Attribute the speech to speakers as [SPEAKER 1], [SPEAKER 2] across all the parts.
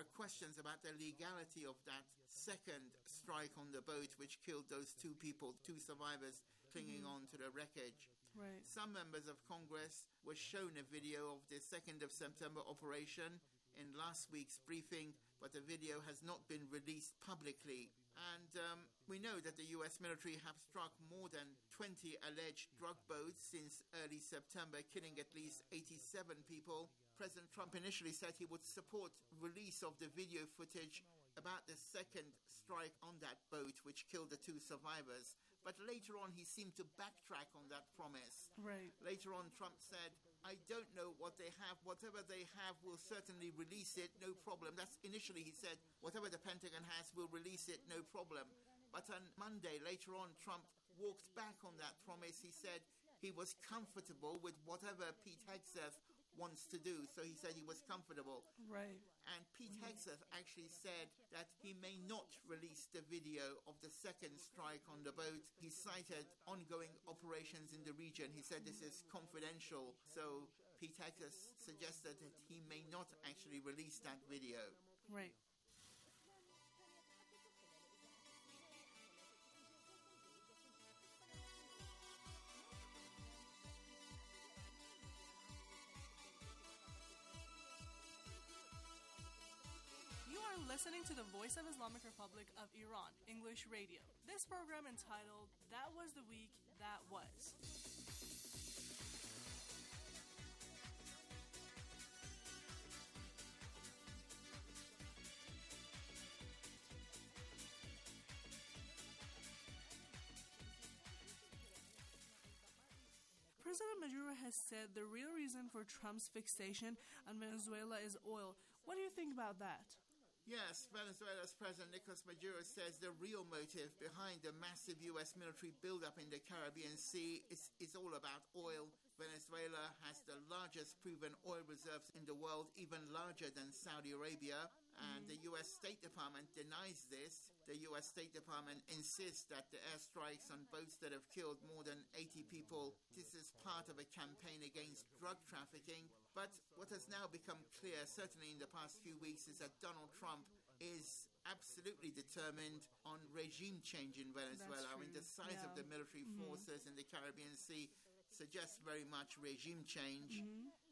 [SPEAKER 1] are questions about the legality of that second strike on the boat, which killed those two people, two survivors clinging on to the wreckage.
[SPEAKER 2] Right.
[SPEAKER 1] Some members of Congress were shown a video of the 2nd of September operation in last week's briefing, but the video has not been released publicly. And we know that the US military have struck more than 20 alleged drug boats since early September, killing at least 87 people. President Trump initially said he would support release of the video footage about the second strike on that boat, which killed the two survivors. But later on, he seemed to backtrack on that promise.
[SPEAKER 2] Right.
[SPEAKER 1] Later on, Trump said, I don't know what they have. Whatever they have, we'll certainly release it, no problem. That's initially he said, whatever the Pentagon has, we'll release it, no problem. But on Monday, later on, Trump walked back on that promise. He said he was comfortable with whatever Pete Hegseth wants to do. So he said he was comfortable.
[SPEAKER 2] Right.
[SPEAKER 1] And Pete Hegseth actually said that he may not release the video of the second strike on the boat. He cited ongoing operations in the region. He said this is confidential. So Pete Hegseth suggested that he may not actually release that video.
[SPEAKER 2] Right. You are listening to the Voice of Islamic Republic of Iran, English Radio. This program entitled, That Was the Week That Was. President Maduro has said the real reason for Trump's fixation on Venezuela is oil. What do you think about that?
[SPEAKER 1] Yes, Venezuela's President Nicolas Maduro says the real motive behind the massive U.S. military buildup in the Caribbean Sea is all about oil. Venezuela has the largest proven oil reserves in the world, even larger than Saudi Arabia. And the U.S. State Department denies this. The U.S. State Department insists that the airstrikes on boats that have killed more than 80 people, this is part of a campaign against drug trafficking. But what has now become clear, certainly in the past few weeks, is that Donald Trump is absolutely determined on regime change in Venezuela. I mean, the size of the military forces in the Caribbean Sea suggests very much regime change.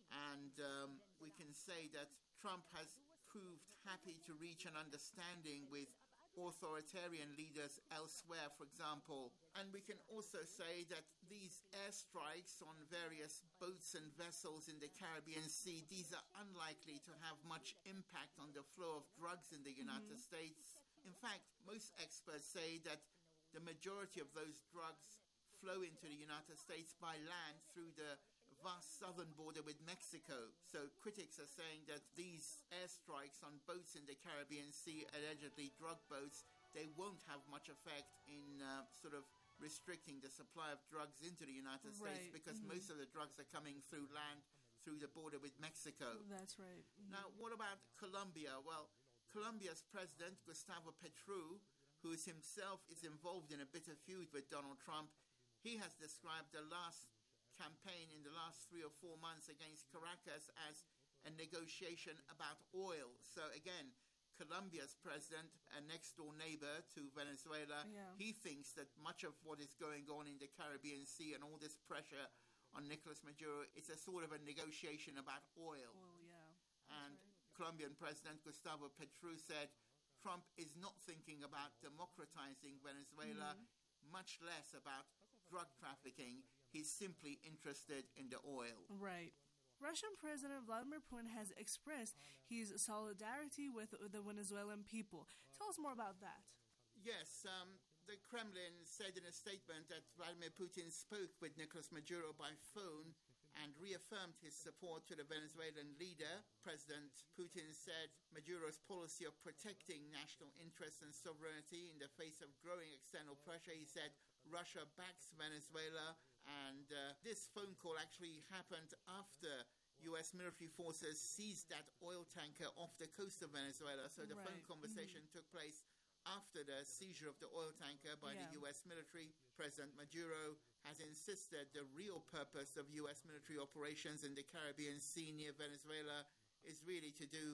[SPEAKER 1] And we can say that Trump has proved happy to reach an understanding with authoritarian leaders elsewhere, for example. And we can also say that these airstrikes on various boats and vessels in the Caribbean Sea, these are unlikely to have much impact on the flow of drugs in the United States. In fact, most experts say that the majority of those drugs flow into the United States by land through the vast southern border with Mexico. So critics are saying that these airstrikes on boats in the Caribbean Sea, allegedly drug boats, they won't have much effect in sort of restricting the supply of drugs into the United States because most of the drugs are coming through land, through the border with Mexico.
[SPEAKER 2] That's right.
[SPEAKER 1] Now, what about Colombia? Well, Colombia's president, Gustavo Petro, who is himself is involved in a bitter feud with Donald Trump, he has described the last campaign in the last 3 or 4 months against Caracas as a negotiation about oil. So again, Colombia's president, a next-door neighbor to Venezuela, he thinks that much of what is going on in the Caribbean Sea and all this pressure on Nicolas Maduro is a sort of a negotiation about oil. And Colombian President Gustavo Petro said Trump is not thinking about democratizing Venezuela, much less about drug trafficking. He's simply interested in the oil.
[SPEAKER 2] Right. Russian President Vladimir Putin has expressed his solidarity with the Venezuelan people. Tell us more about that.
[SPEAKER 1] Yes, the Kremlin said in a statement that Vladimir Putin spoke with Nicolas Maduro by phone and reaffirmed his support to the Venezuelan leader. President Putin said Maduro's policy of protecting national interests and sovereignty in the face of growing external pressure, he said Russia backs Venezuela. And this phone call actually happened after U.S. military forces seized that oil tanker off the coast of Venezuela. So the phone conversation took place after the seizure of the oil tanker by the U.S. military. President Maduro has insisted the real purpose of U.S. military operations in the Caribbean Sea near Venezuela is really to do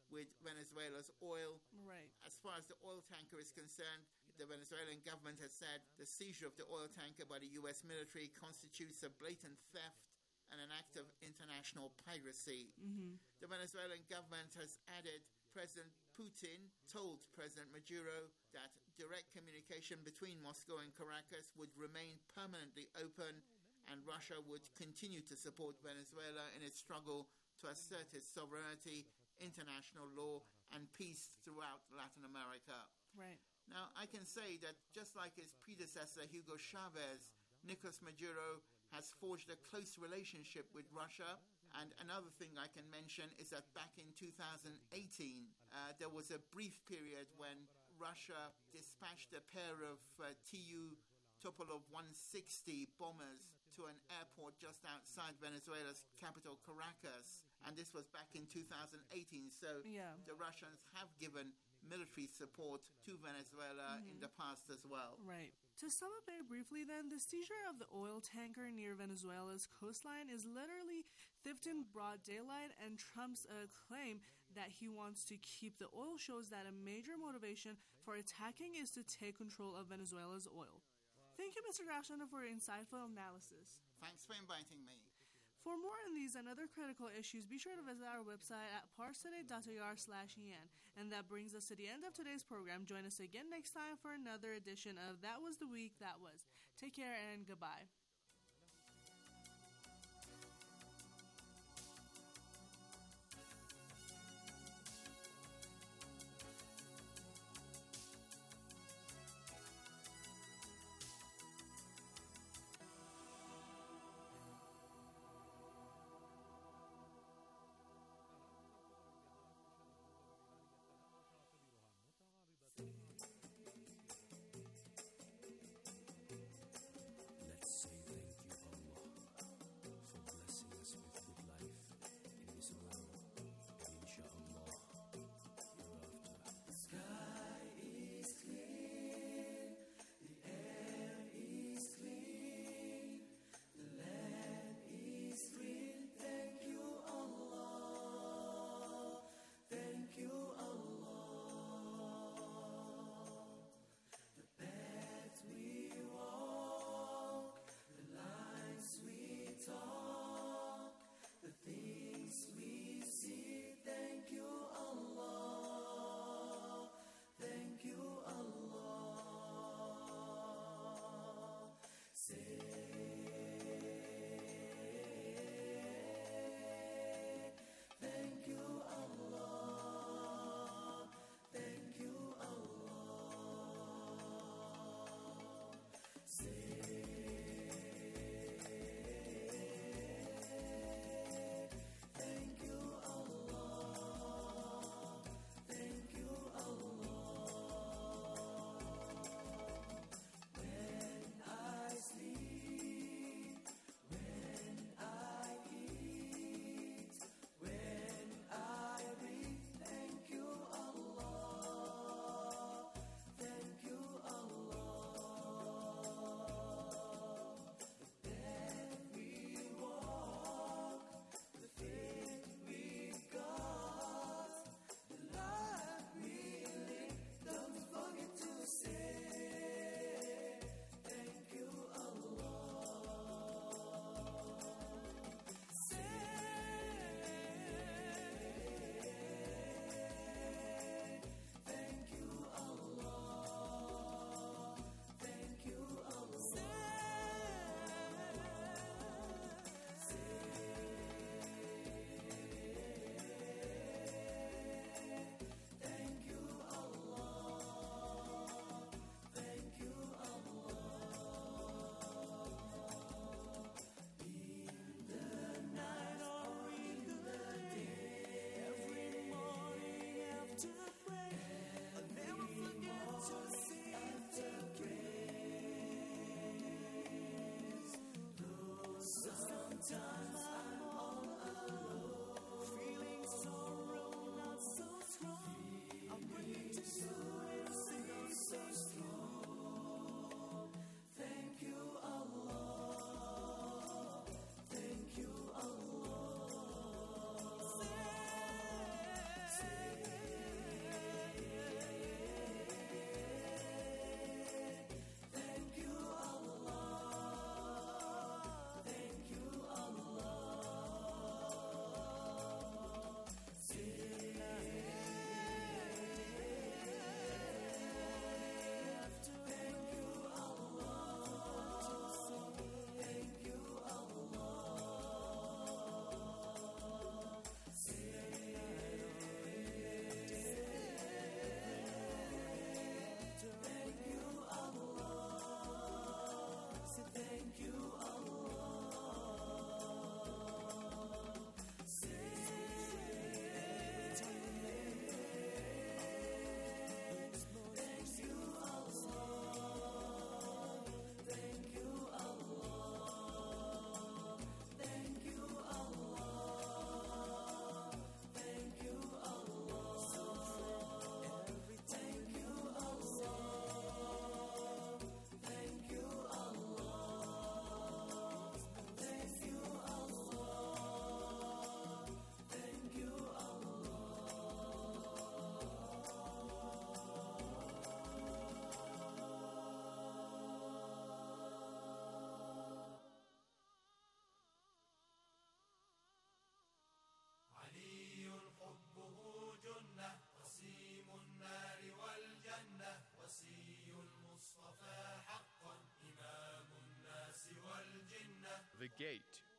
[SPEAKER 1] with Venezuela's oil.
[SPEAKER 2] Right.
[SPEAKER 1] As far as the oil tanker is concerned, the Venezuelan government has said the seizure of the oil tanker by the U.S. military constitutes a blatant theft and an act of international piracy. The Venezuelan government has added President Putin told President Maduro that direct communication between Moscow and Caracas would remain permanently open, and Russia would continue to support Venezuela in its struggle to assert its sovereignty, international law, and peace throughout Latin America.
[SPEAKER 2] Right.
[SPEAKER 1] Now, I can say that just like his predecessor, Hugo Chavez, Nicolas Maduro has forged a close relationship with Russia. And another thing I can mention is that back in 2018, there was a brief period when Russia dispatched a pair of Tu Tupolev 160 bombers to an airport just outside Venezuela's capital, Caracas. And this was back in 2018. So the Russians have given military support to Venezuela in the past as well.
[SPEAKER 2] Right. To sum up very briefly then, the seizure of the oil tanker near Venezuela's coastline is literally theft in broad daylight, and Trump's claim that he wants to keep the oil shows that a major motivation for attacking is to take control of Venezuela's oil. Thank you, Mr. Grafshana, for your insightful analysis.
[SPEAKER 1] Thanks for inviting me.
[SPEAKER 2] For more on these and other critical issues, be sure to visit our website at parstoday.ir/en. And that brings us to the end of today's program. Join us again next time for another edition of That Was the Week That Was. Take care and goodbye.
[SPEAKER 3] Let's say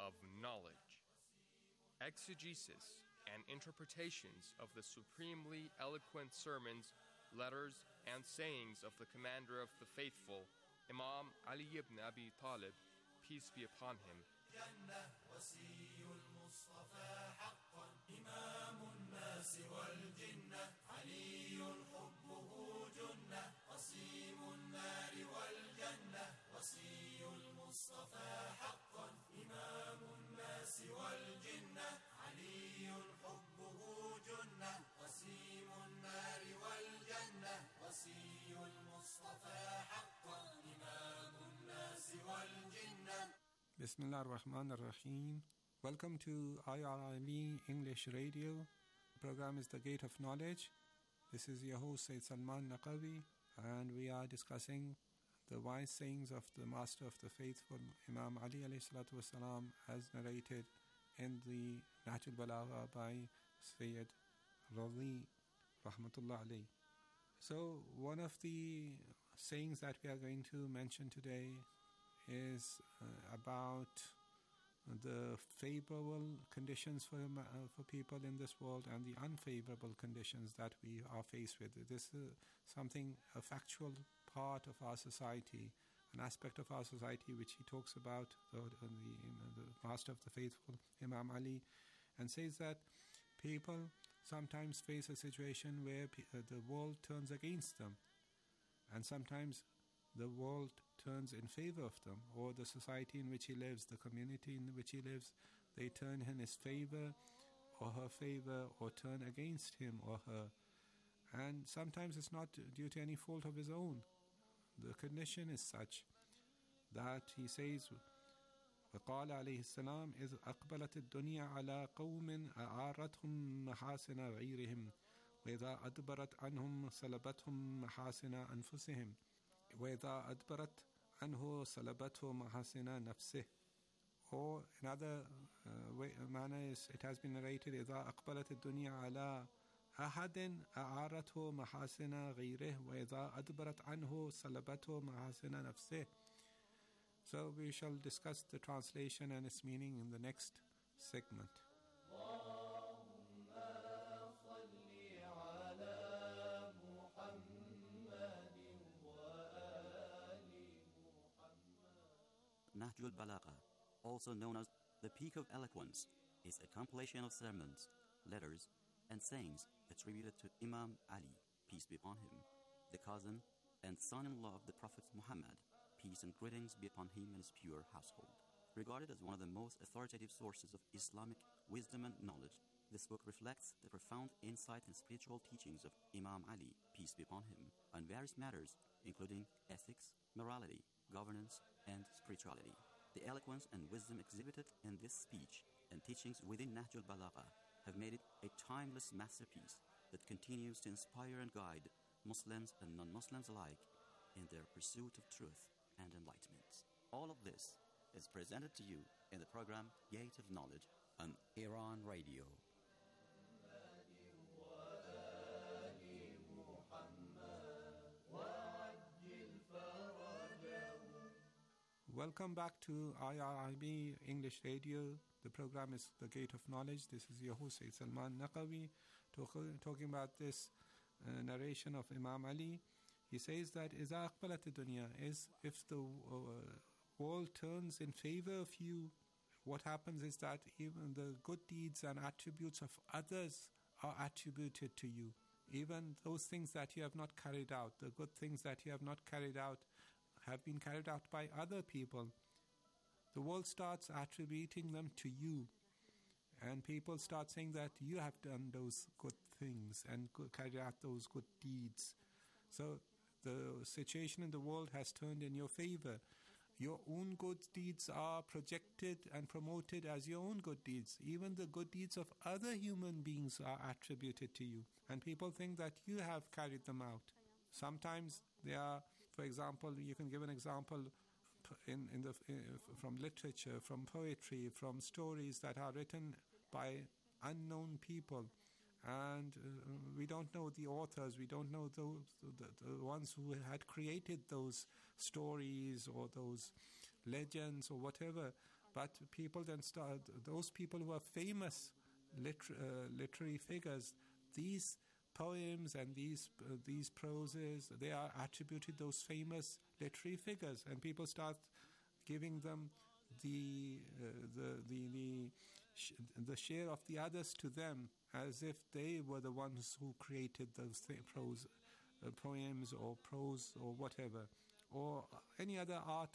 [SPEAKER 3] of knowledge. Exegesis and interpretations of the supremely eloquent sermons, letters, and sayings of the commander of the faithful, Imam Ali ibn Abi Talib, peace be upon him,
[SPEAKER 4] Bismillah ar-Rahman ar-Rahim. Welcome to IRIB English Radio. The program is The Gate of Knowledge. This is your host Sayyid Salman Naqavi, and we are discussing the wise sayings of the Master of the Faithful, Imam Ali alayhi salatu wasalam, as narrated in the Nahj al-Balagha by Sayyid Razi Rahmatullah alayh. So one of the sayings that we are going to mention today is about the favorable conditions for people in this world and the unfavorable conditions that we are faced with. This is something, a factual part of our society, an aspect of our society which he talks about, the Master of the Faithful, Imam Ali, and says that people sometimes face a situation where the world turns against them, and sometimes the world turns in favor of them, or the society in which he lives, the community in which he lives, they turn in his favor or her favor, or turn against him or her. And sometimes it's not due to any fault of his own. The condition is such that he says, وقال عليه السلام إذ أقبلت الدنيا على قوم أعارتهم محاسن غيرهم وإذا أدبرت عنهم سلبتهم محاسن أنفسهم وإذا أدبرت عنه سلبته محاسن نفسه. Or another manner is, it has been narrated, إذا أقبلت الدنيا على أحد أعارته محاسن غيره وإذا أدبرت عنه سلبته محاسن نفسه. So we shall discuss the translation and its meaning in the next segment.
[SPEAKER 5] Nahj al-Balagha, also known as the Peak of Eloquence, is a compilation of sermons, letters, and sayings attributed to Imam Ali, peace be upon him, the cousin and son-in-law of the Prophet Muhammad, peace and greetings be upon him and his pure household. Regarded as one of the most authoritative sources of Islamic wisdom and knowledge, this book reflects the profound insight and spiritual teachings of Imam Ali, peace be upon him, on various matters including ethics, morality, governance, and spirituality. The eloquence and wisdom exhibited in this speech and teachings within Nahj al-Balagha have made it a timeless masterpiece that continues to inspire and guide Muslims and non-Muslims alike in their pursuit of truth and enlightenment. All of this is presented to you in the program Gate of Knowledge on Iran Radio.
[SPEAKER 4] Welcome back to IRIB English Radio. The program is The Gate of Knowledge. This is your host, Sayyid Salman Naqavi, talking about this narration of Imam Ali. He says that إِذَا أَقْبَلَتِ الدُّنْيَا is if the world turns in favor of you, what happens is that even the good deeds and attributes of others are attributed to you. Even those things that you have not carried out, the good things that you have not carried out, have been carried out by other people. The world starts attributing them to you, and people start saying that you have done those good things and carried out those good deeds. So the situation in the world has turned in your favor. Your own good deeds are projected and promoted as your own good deeds. Even the good deeds of other human beings are attributed to you, and people think that you have carried them out. Sometimes they are, for example, you can give an example from literature, from poetry, from stories that are written by unknown people, and we don't know the authors, we don't know the ones who had created those stories or those legends or whatever, But people then start, those people who are famous literary figures, these poems and these proses, they are attributed those famous literary figures, and people start giving them the share of the others to them, as if they were the ones who created those prose poems or prose or whatever, or any other art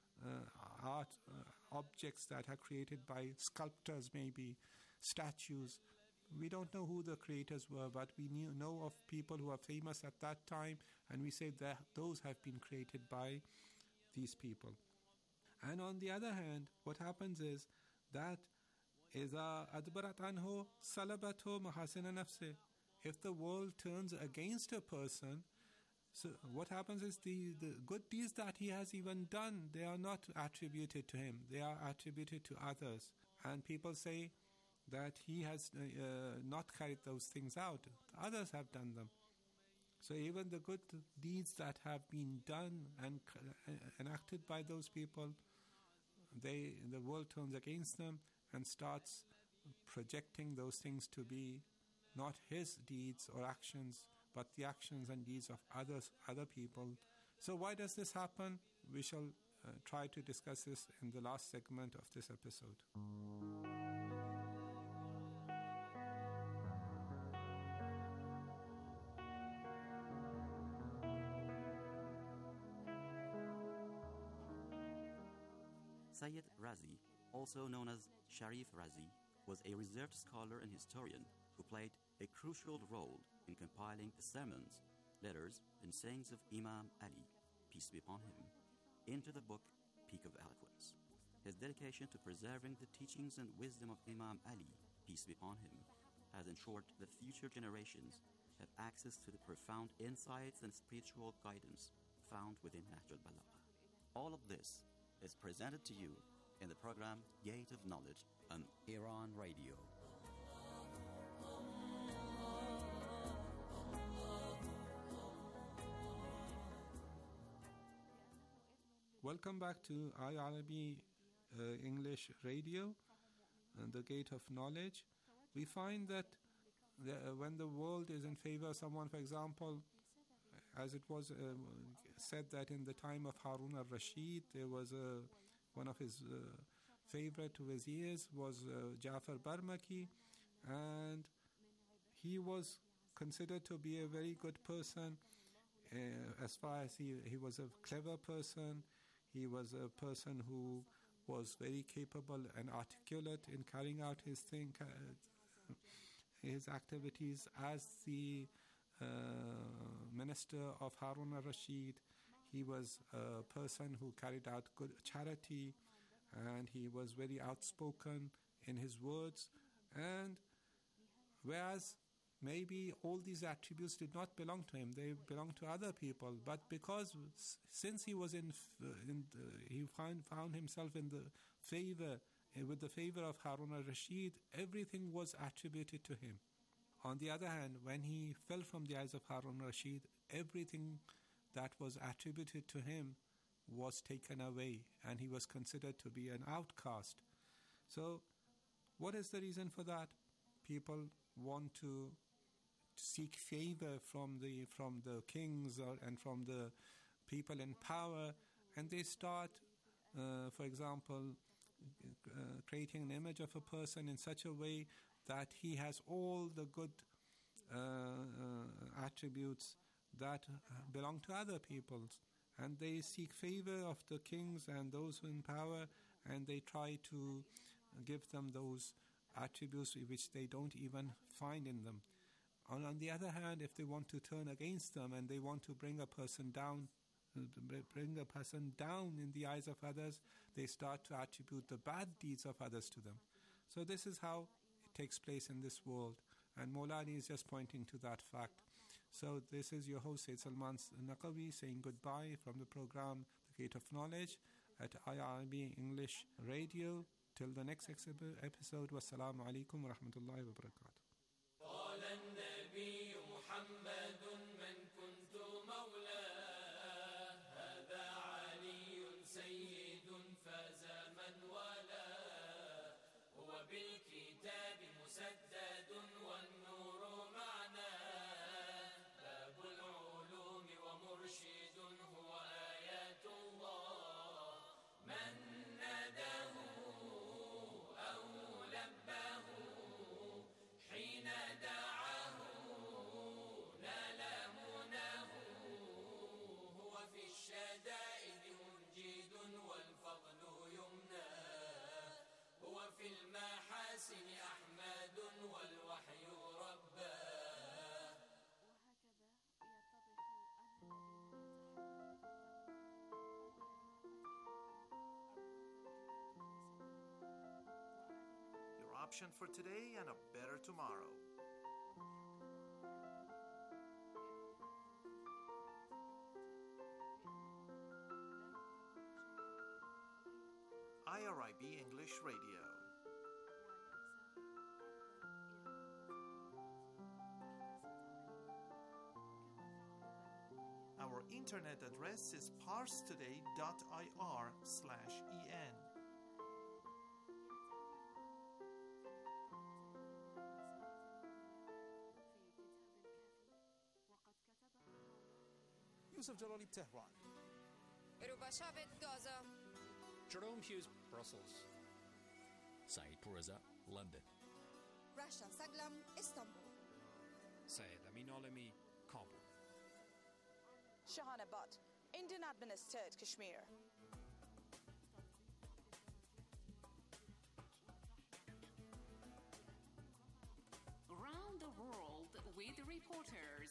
[SPEAKER 4] objects that are created by sculptors, maybe statues. We don't know who the creators were, but we know of people who are famous at that time, and we say that those have been created by these people. And on the other hand, what happens is that إِذَا أَدْبَرَتْ عَنْهُ سَلَبَتْهُ مَحَاسِنَ نَفْسِهِ. If the world turns against a person, so what happens is the good deeds that he has even done, they are not attributed to him, they are attributed to others. And people say that he has not carried those things out, others have done them. So even the good deeds that have been done and enacted by those people, the world turns against them and starts projecting those things to be not his deeds or actions, but the actions and deeds of other people. So why does this happen? We shall try to discuss this in the last segment of this episode.
[SPEAKER 5] Sayyid Razi, also known as Sharif Razi, was a reserved scholar and historian who played a crucial role in compiling the sermons, letters, and sayings of Imam Ali, peace be upon him, into the book Peak of Eloquence. His dedication to preserving the teachings and wisdom of Imam Ali, peace be upon him, has ensured that future generations have access to the profound insights and spiritual guidance found within Nahj al-Balagha. All of this is presented to you in the program Gate of Knowledge on Iran Radio.
[SPEAKER 4] Welcome back to IRB English Radio, the Gate of Knowledge. We find that when the world is in favor of someone, for example, as it was said that in the time of Harun al-Rashid, there was one of his favorite viziers was Jafar Barmaki, and he was considered to be a very good person as far as he was a clever person. He was a person who was very capable and articulate in carrying out his activities as the minister of Harun al-Rashid. He was a person who carried out good charity, and he was very outspoken in his words. And whereas maybe all these attributes did not belong to him, they belonged to other people. But because since he was he found himself in the favor, with the favor of Harun al-Rashid, everything was attributed to him. On the other hand, when he fell from the eyes of Harun al-Rashid, everything that was attributed to him was taken away, and he was considered to be an outcast. So, what is the reason for that? People want to seek favor from the kings and from the people in power, and they start, for example, creating an image of a person in such a way that he has all the good attributes that belong to other peoples, and they seek favor of the kings and those who in power, and they try to give them those attributes which they don't even find in them. On the other hand, if they want to turn against them and they want to bring a person down in the eyes of others, they start to attribute the bad deeds of others to them. So this is how it takes place in this world, and Maulani is just pointing to that fact. So this is your host Sayyid Salman Naqvi saying goodbye from the program The Gate of Knowledge at IRB English Radio. Till the next episode, wassalamu alaikum wa rahmatullahi wa barakatuh.
[SPEAKER 6] سيد فاز من والاه option for today and a better tomorrow. IRIB English Radio. Our internet address is parstoday.ir/en.
[SPEAKER 7] Yusuf Jalali, Tehran.
[SPEAKER 8] Rubashavet, Gaza.
[SPEAKER 9] Jerome Hughes, Brussels.
[SPEAKER 10] Saeed Pourreza, London.
[SPEAKER 8] Rasha Saglam, Istanbul.
[SPEAKER 9] Syed Amin Alami, Kabul.
[SPEAKER 11] Shahana Butt, Indian administered Kashmir.
[SPEAKER 12] Around the world with reporters.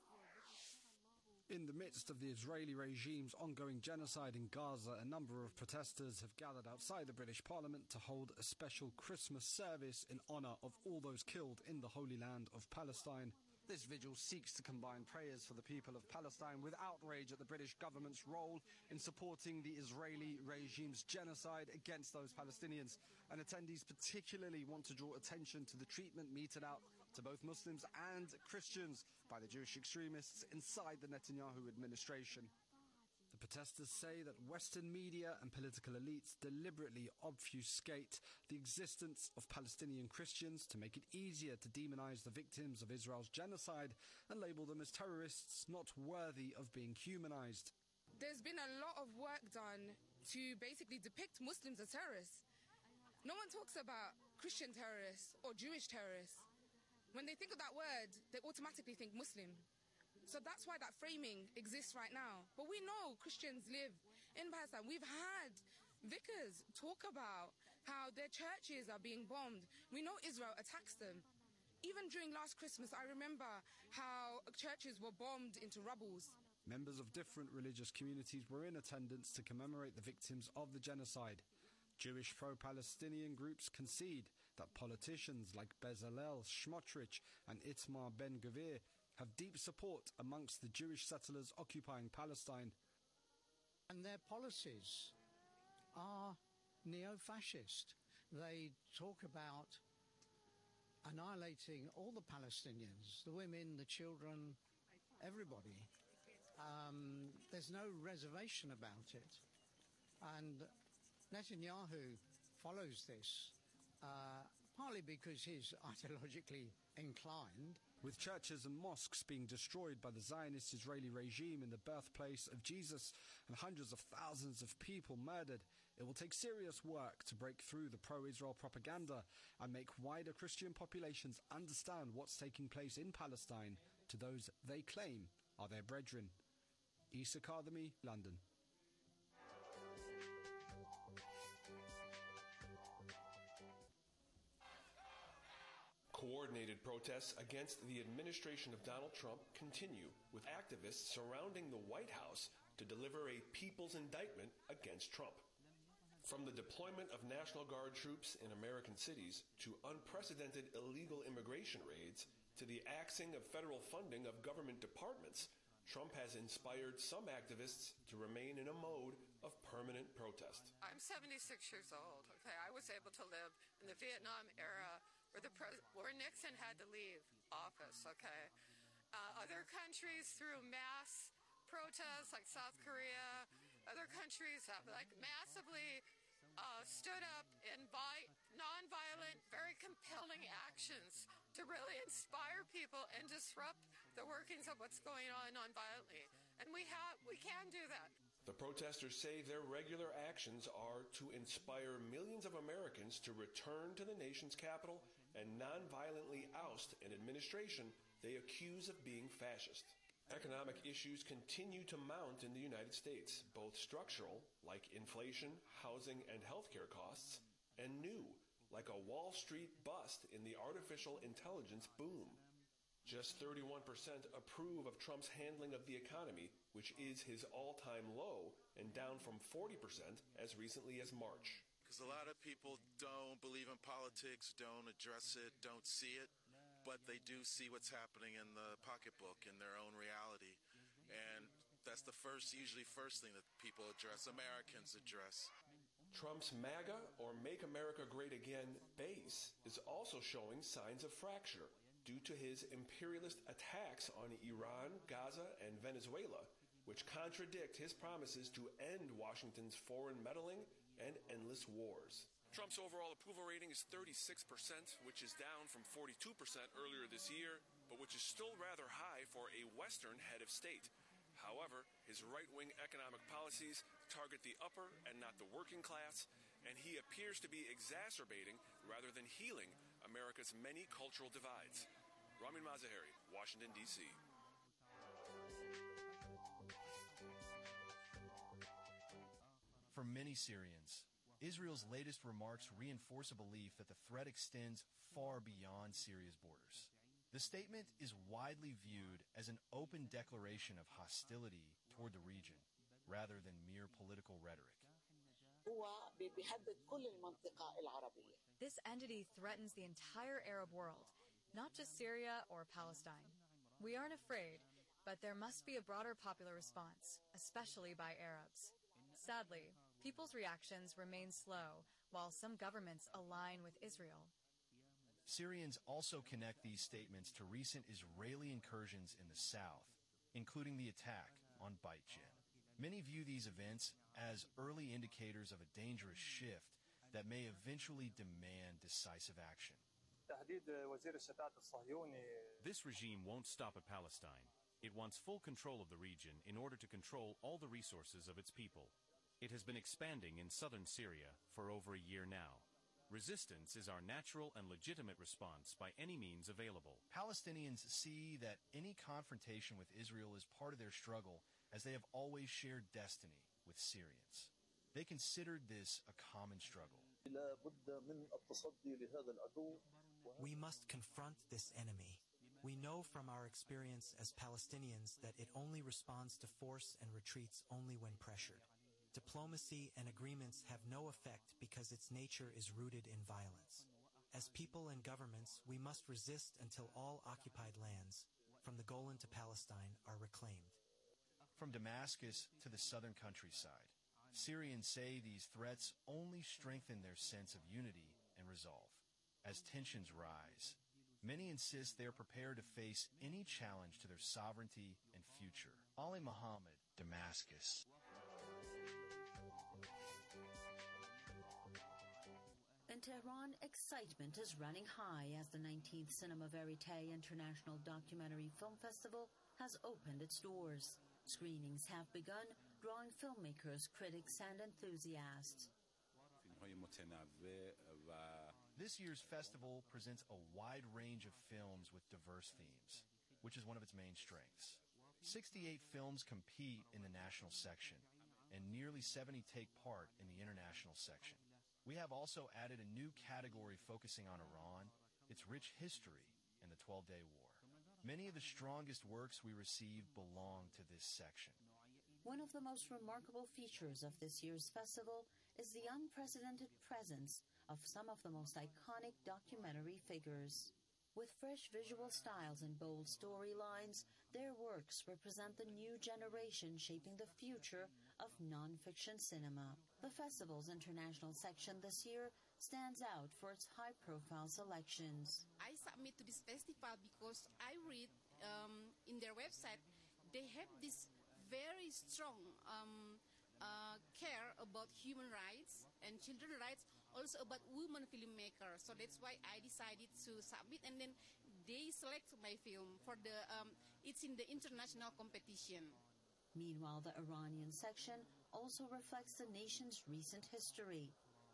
[SPEAKER 7] In the midst of the Israeli regime's ongoing genocide in Gaza, a number of protesters have gathered outside the British Parliament to hold a special Christmas service in honour of all those killed in the Holy Land of Palestine. This vigil seeks to combine prayers for the people of Palestine with outrage at the British government's role in supporting the Israeli regime's genocide against those Palestinians. And attendees particularly want to draw attention to the treatment meted out to both Muslims and Christians by the Jewish extremists inside the Netanyahu administration. The protesters say that Western media and political elites deliberately obfuscate the existence of Palestinian Christians to make it easier to demonize the victims of Israel's genocide and label them as terrorists not worthy of being humanized.
[SPEAKER 13] There's been a lot of work done to basically depict Muslims as terrorists. No one talks about Christian terrorists or Jewish terrorists. When they think of that word, they automatically think Muslim. So that's why that framing exists right now. But we know Christians live in Palestine. We've had vicars talk about how their churches are being bombed. We know Israel attacks them. Even during last Christmas, I remember how churches were bombed into rubbles.
[SPEAKER 7] Members of different religious communities were in attendance to commemorate the victims of the genocide. Jewish pro-Palestinian groups concede that politicians like Bezalel Smotrich and Itamar Ben-Gvir have deep support amongst the Jewish settlers occupying Palestine.
[SPEAKER 14] And their policies are neo-fascist. They talk about annihilating all the Palestinians, the women, the children, everybody. There's no reservation about it. And Netanyahu follows this, partly because he's ideologically inclined.
[SPEAKER 7] With churches and mosques being destroyed by the Zionist Israeli regime in the birthplace of Jesus and hundreds of thousands of people murdered, it will take serious work to break through the pro-Israel propaganda and make wider Christian populations understand what's taking place in Palestine to those they claim are their brethren. Isa Kadhimi, London.
[SPEAKER 15] Coordinated protests against the administration of Donald Trump continue, with activists surrounding the White House to deliver a people's indictment against Trump. From the deployment of National Guard troops in American cities to unprecedented illegal immigration raids to the axing of federal funding of government departments, Trump has inspired some activists to remain in a mode of permanent protest.
[SPEAKER 16] I'm 76 years old. Okay, I was able to live in the Vietnam era where Nixon had to leave office, okay? Other countries through mass protests like South Korea, other countries have massively stood up in nonviolent, very compelling actions to really inspire people and disrupt the workings of what's going on nonviolently. And we can do that.
[SPEAKER 15] The protesters say their regular actions are to inspire millions of Americans to return to the nation's capital and nonviolently oust an administration they accuse of being fascist. Economic issues continue to mount in the United States, both structural, like inflation, housing, and healthcare costs, and new, like a Wall Street bust in the artificial intelligence boom. Just 31% approve of Trump's handling of the economy, which is his all-time low and down from 40% as recently as March.
[SPEAKER 17] because a lot of people don't believe in politics, don't address it, don't see it, but they do see what's happening in the pocketbook, in their own reality. And that's the usually first thing that people address, Americans address.
[SPEAKER 15] Trump's MAGA, or Make America Great Again, base is also showing signs of fracture due to his imperialist attacks on Iran, Gaza, and Venezuela, which contradict his promises to end Washington's foreign meddling and endless wars.
[SPEAKER 18] Trump's overall approval rating is 36%, which is down from 42% earlier this year, but which is still rather high for a Western head of state. However, his right-wing economic policies target the upper and not the working class, and he appears to be exacerbating rather than healing America's many cultural divides. Ramin Mazaheri, Washington, D.C.
[SPEAKER 19] For many Syrians, Israel's latest remarks reinforce a belief that the threat extends far beyond Syria's borders. The statement is widely viewed as an open declaration of hostility toward the region, rather than mere political rhetoric.
[SPEAKER 20] This entity threatens the entire Arab world, not just Syria or Palestine. We aren't afraid, but there must be a broader popular response, especially by Arabs. Sadly, people's reactions remain slow, while some governments align with Israel.
[SPEAKER 19] Syrians also connect these statements to recent Israeli incursions in the south, including the attack on Beit Jin. Many view these events as early indicators of a dangerous shift that may eventually demand decisive action.
[SPEAKER 21] This regime won't stop at Palestine. It wants full control of the region in order to control all the resources of its people. It has been expanding in southern Syria for over a year now. Resistance is our natural and legitimate response by any means available.
[SPEAKER 19] Palestinians see that any confrontation with Israel is part of their struggle, as they have always shared destiny with Syrians. They considered this a common struggle.
[SPEAKER 22] We must confront this enemy. We know from our experience as Palestinians that it only responds to force and retreats only when pressured. Diplomacy and agreements have no effect because its nature is rooted in violence. As people and governments, we must resist until all occupied lands, from the Golan to Palestine, are reclaimed.
[SPEAKER 19] From Damascus to the southern countryside, Syrians say these threats only strengthen their sense of unity and resolve. As tensions rise, many insist they are prepared to face any challenge to their sovereignty and future. Ali Muhammad, Damascus.
[SPEAKER 23] In Tehran, excitement is running high as the 19th Cinema Verite International Documentary Film Festival has opened its doors. Screenings have begun, drawing filmmakers, critics, and enthusiasts.
[SPEAKER 19] This year's festival presents a wide range of films with diverse themes, which is one of its main strengths. 68 films compete in the national section, and nearly 70 take part in the international section. We have also added a new category focusing on Iran, its rich history, and the 12-Day War. Many of the strongest works we receive belong to this section.
[SPEAKER 23] One of the most remarkable features of this year's festival is the unprecedented presence of some of the most iconic documentary figures. With fresh visual styles and bold storylines, their works represent the new generation shaping the future of non-fiction cinema. The festival's international section this year stands out for its high-profile selections.
[SPEAKER 24] I submit to this festival because I read in their website they have this very strong care about human rights and children's rights, also about women filmmakers. So that's why I decided to submit, and then they select my film for the it's in the international competition.
[SPEAKER 23] Meanwhile, the Iranian section also reflects the nation's recent history.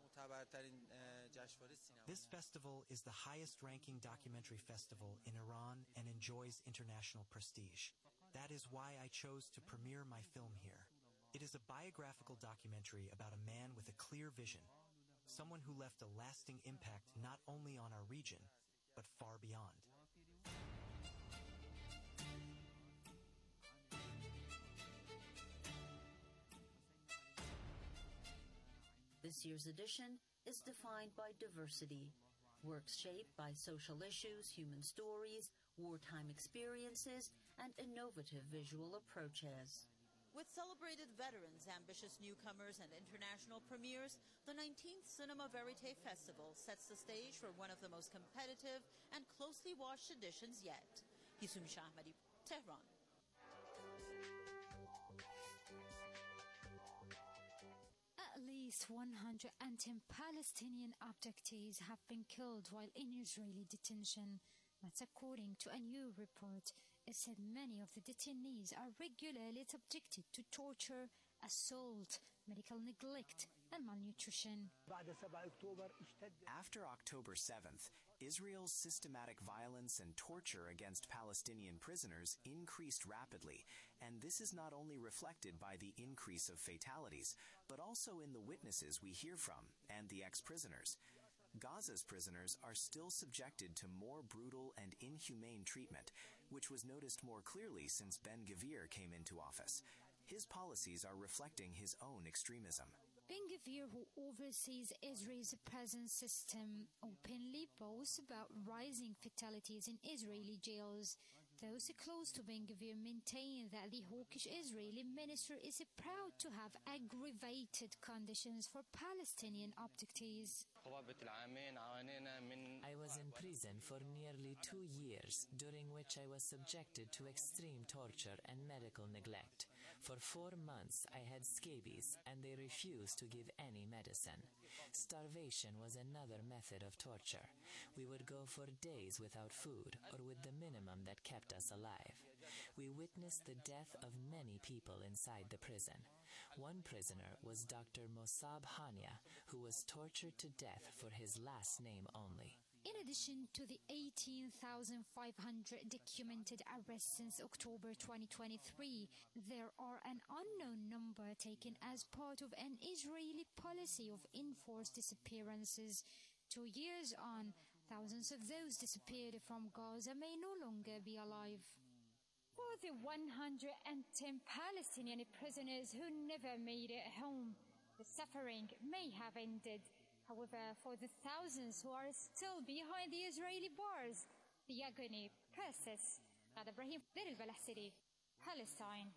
[SPEAKER 22] This festival is the highest-ranking documentary festival in Iran and enjoys international prestige. That is why I chose to premiere my film here. It is a biographical documentary about a man with a clear vision, someone who left a lasting impact not only on our region, but far beyond.
[SPEAKER 23] The This year's edition is defined by diversity. Works shaped by social issues, human stories, wartime experiences, and innovative visual approaches.
[SPEAKER 1] With celebrated veterans, ambitious newcomers, and international premieres, the 19th Cinema Verite Festival sets the stage for one of the most competitive and closely watched editions yet. Hisumi Shahmadi, Tehran.
[SPEAKER 2] At least 110 Palestinian abductees have been killed while in Israeli detention. That's according to a new report. It said many of the detainees are regularly subjected to torture, assault, medical neglect, and malnutrition.
[SPEAKER 3] After October 7th, Israel's systematic violence and torture against Palestinian prisoners increased rapidly, and this is not only reflected by the increase of fatalities, but also in the witnesses we hear from and the ex-prisoners. Gaza's prisoners are still subjected to more brutal and inhumane treatment, which was noticed more clearly since Ben-Gvir came into office. His policies are reflecting his own extremism.
[SPEAKER 2] Ben-Gvir, who oversees Israel's prison system, openly boasts about rising fatalities in Israeli jails. Those close to Ben-Gvir maintain that the hawkish Israeli minister is proud to have aggravated conditions for Palestinian abductees.
[SPEAKER 5] I was in prison for nearly 2 years, during which I was subjected to extreme torture and medical neglect. For 4 months I had scabies, and they refused to give any medicine. Starvation was another method of torture. We would go for days without food, or with the minimum that kept us alive. We witnessed the death of many people inside the prison. One prisoner was Dr. Mossab Hania, who was tortured to death for his last name only.
[SPEAKER 2] In addition to the 18,500 documented arrests since October 2023, there are an unknown number taken as part of an Israeli policy of enforced disappearances. 2 years on, thousands of those disappeared from Gaza may no longer be alive. For the 110 Palestinian prisoners who never made it home, the suffering may have ended. However, for the thousands who are still behind the Israeli bars, the agony persists. Gada Ibrahim, Deir al-Balah City, Palestine.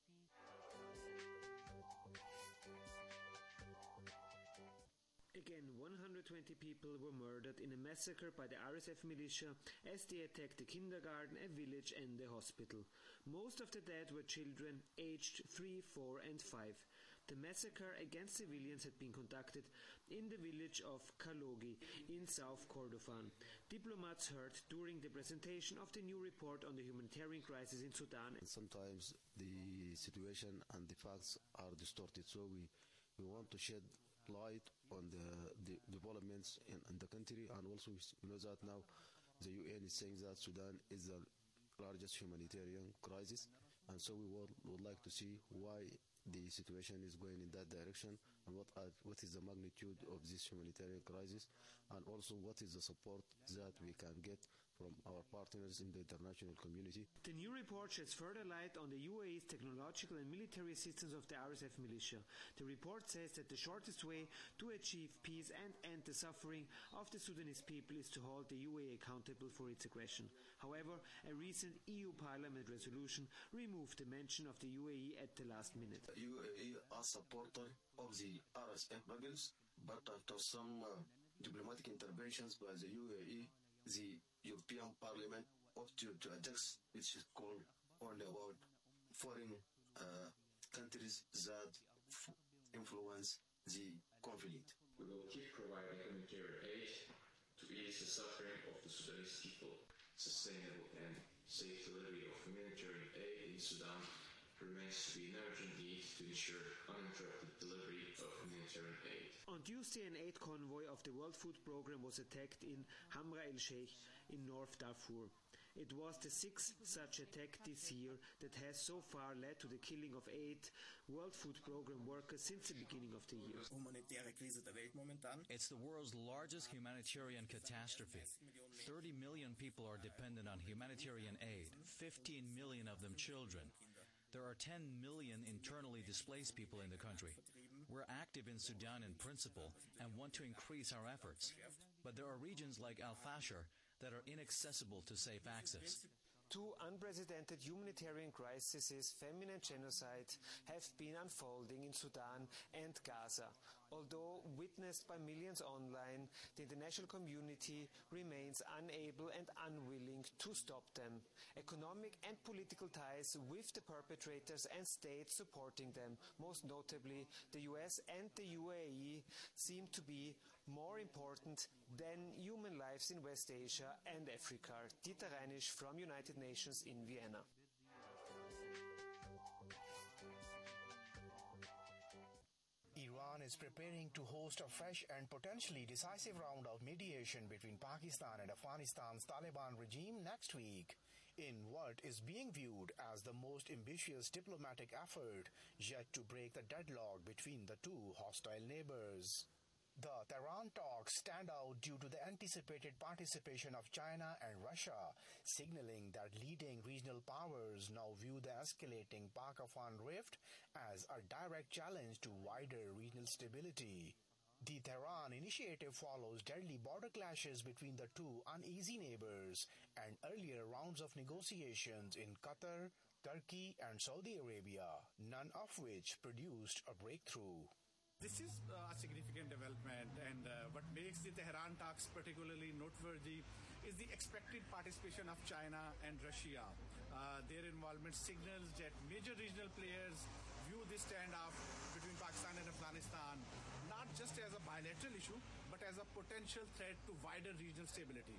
[SPEAKER 25] Again, 120 people were murdered in a massacre by the RSF militia as they attacked the kindergarten, a village and a hospital. Most of the dead were children aged 3, 4 and 5. The massacre against civilians had been conducted in the village of Kalogi in South Kordofan. Diplomats heard during the presentation of the new report on the humanitarian crisis in Sudan.
[SPEAKER 26] Sometimes the situation and the facts are distorted, so we want to shed light on the developments in the country, and also we know that now the UN is saying that Sudan is the largest humanitarian crisis, and so we would like to see why the situation is going in that direction, and what is the magnitude of this humanitarian crisis, and also what is the support that we can get from our partners in the international community.
[SPEAKER 25] The new report sheds further light on the UAE's technological and military assistance of the RSF militia. The report says that the shortest way to achieve peace and end the suffering of the Sudanese people is to hold the UAE accountable for its aggression. However, a recent EU Parliament resolution removed the mention of the UAE at the last minute.
[SPEAKER 26] The UAE are supporter of the RSF rebels, but after some diplomatic interventions by the UAE, the European Parliament opted to address, which is called only about foreign countries that influence the conflict.
[SPEAKER 27] We will keep providing humanitarian aid to ease the suffering of the Sudanese people. Sustainable and safe delivery of humanitarian aid in Sudan remains to be an urgent need to ensure uninterrupted delivery of humanitarian aid.
[SPEAKER 25] On Tuesday, an aid convoy of the World Food Programme was attacked in Hamra el-Sheikh in North Darfur. It was the 6th such attack this year that has so far led to the killing of 8 World Food Programme workers since the beginning of the year.
[SPEAKER 10] It's the world's largest humanitarian catastrophe. 30 million people are dependent on humanitarian aid, 15 million of them children. There are 10 million internally displaced people in the country. We're active in Sudan in principle and want to increase our efforts. But there are regions like Al-Fashir that are inaccessible to safe access.
[SPEAKER 4] Two unprecedented humanitarian crises, famine and genocide, have been unfolding in Sudan and Gaza. Although witnessed by millions online, the international community remains unable and unwilling to stop them. Economic and political ties with the perpetrators and states supporting them, most notably the US and the UAE, seem to be more important than human lives in West Asia and Africa. Dieter Reinisch from United Nations in Vienna.
[SPEAKER 6] Iran is preparing to host a fresh and potentially decisive round of mediation between Pakistan and Afghanistan's Taliban regime next week, in what is being viewed as the most ambitious diplomatic effort yet to break the deadlock between the two hostile neighbors. The Tehran talks stand out due to the anticipated participation of China and Russia, signaling that leading regional powers now view the escalating Pak-Afghan rift as a direct challenge to wider regional stability. The Tehran initiative follows deadly border clashes between the two uneasy neighbors and earlier rounds of negotiations in Qatar, Turkey, and Saudi Arabia, none of which produced a breakthrough.
[SPEAKER 8] This is a significant development, and what makes the Tehran talks particularly noteworthy is the expected participation of China and Russia. Their involvement signals that major regional players view this standoff between Pakistan and Afghanistan not just as a bilateral issue, but as a potential threat to wider regional stability.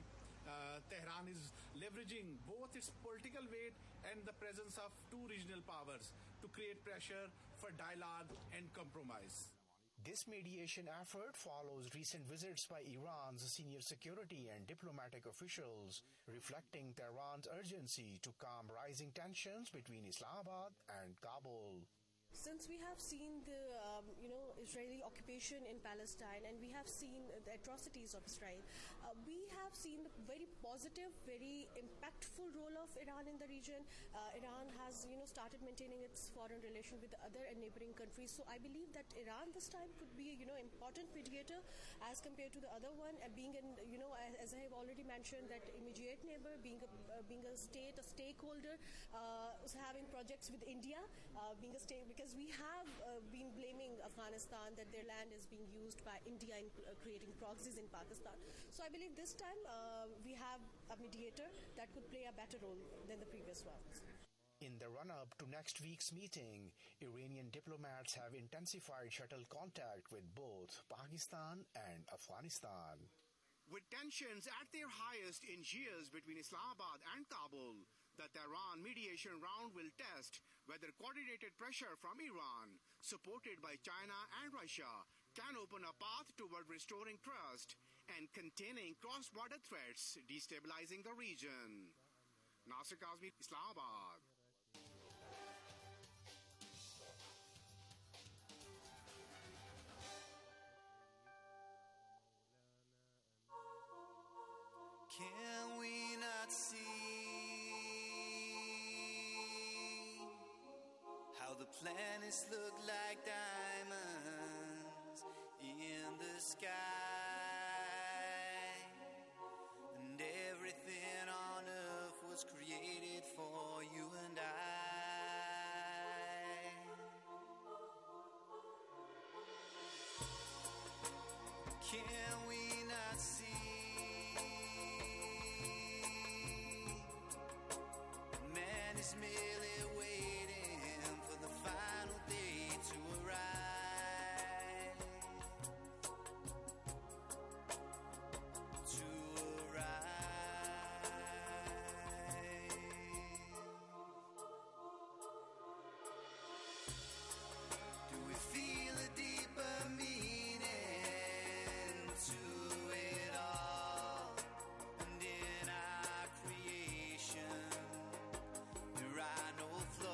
[SPEAKER 8] Tehran is leveraging both its political weight and the presence of two regional powers to create pressure for dialogue and compromise.
[SPEAKER 6] This mediation effort follows recent visits by Iran's senior security and diplomatic officials, reflecting Tehran's urgency to calm rising tensions between Islamabad and Kabul.
[SPEAKER 9] Since we have seen the Israeli occupation in Palestine, and we have seen the atrocities of Israel, we have seen the very positive, very impactful role of Iran in the region. Iran has started maintaining its foreign relation with the other neighboring countries. So I believe that Iran this time could be important mediator as compared to the other one, being as I have already mentioned, that immediate neighbor, being a state, a stakeholder, having projects with India, being a state, because we have been blaming Afghanistan that their land is being used by India in creating proxies in Pakistan. So I believe this time we have a mediator that could play a better role than the previous ones.
[SPEAKER 6] In the run-up to next week's meeting, Iranian diplomats have intensified shuttle contact with both Pakistan and Afghanistan.
[SPEAKER 11] With tensions at their highest in years between Islamabad and Kabul, the Tehran mediation round will test whether coordinated pressure from Iran, supported by China and Russia, can open a path toward restoring trust and containing cross-border threats destabilizing the region. Nasir Kazmi, Islamabad.
[SPEAKER 12] Can we not see how the planets look like diamonds in the sky, and everything on earth was created for you and I? Can we not see man is merely waiting for the final day to arrive, Do we feel a deeper meaning to it all? And in our creation there are no flaws.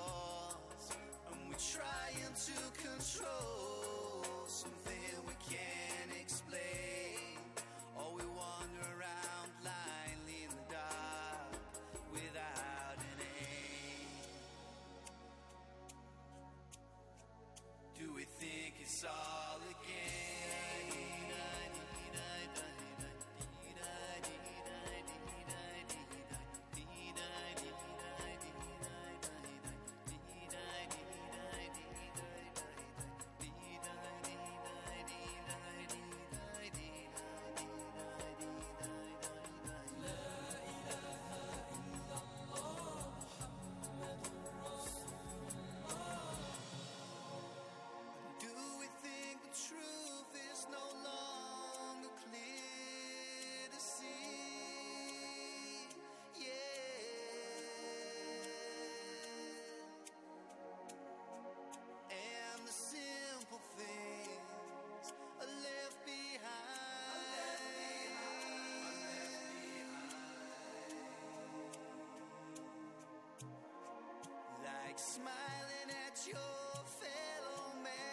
[SPEAKER 12] like smiling at your fellow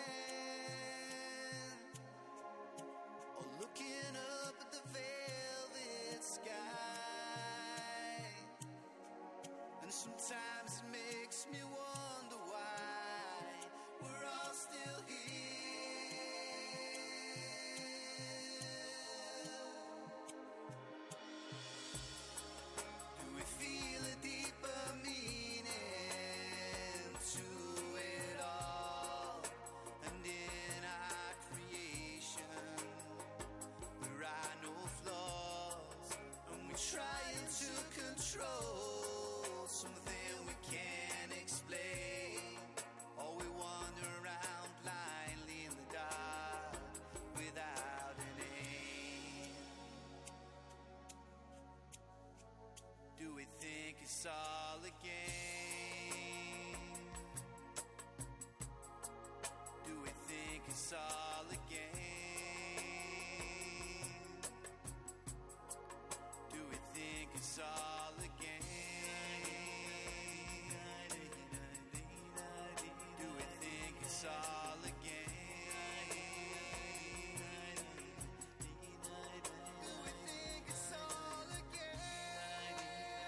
[SPEAKER 12] man, or looking up at the velvet sky. And sometimes it makes me wonder why we're all still here. Do we feel a deeper meaning to it all? And in our creation there are no flaws, and we're trying to control something we can't explain, or we wander around blindly in the dark without an aim. Do we think it's all a game? Do we think it's all a game? Do we think it's all a game? Do we think it's all a game? Do we think it's all a game?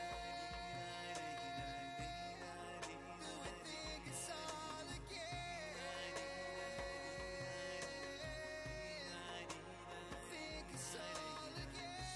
[SPEAKER 12] Do we think it's all a game? Think it's all a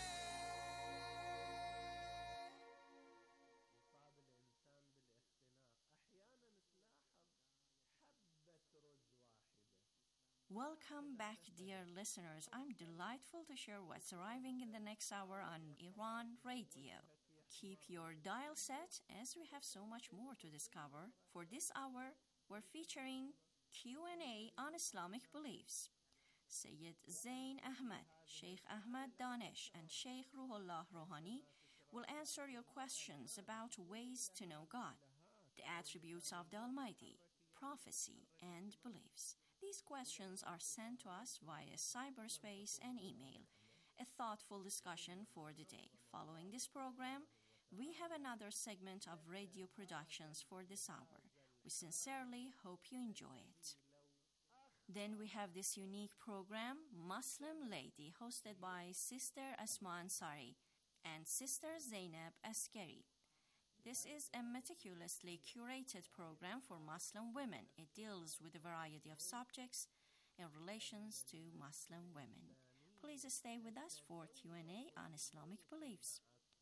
[SPEAKER 7] Welcome back, dear listeners. I'm delightful to share what's arriving in the next hour on Iran Radio. Keep your dial set as we have so much more to discover. For this hour, we're featuring Q&A on Islamic beliefs. Sayyid Zain Ahmed, Sheikh Ahmad Danesh, and Sheikh Ruhollah Rohani will answer your questions about ways to know God, the attributes of the Almighty, prophecy, and beliefs. These questions are sent to us via cyberspace and email. A thoughtful discussion for the day. Following this program, we have another segment of radio productions for this hour. We sincerely hope you enjoy it. Then we have this unique program, Muslim Lady, hosted by Sister Asma Ansari and Sister Zainab Askari. This is a meticulously curated program for Muslim women. It deals with a variety of subjects in relations to Muslim women. Please stay with us for Q&A on Islamic beliefs.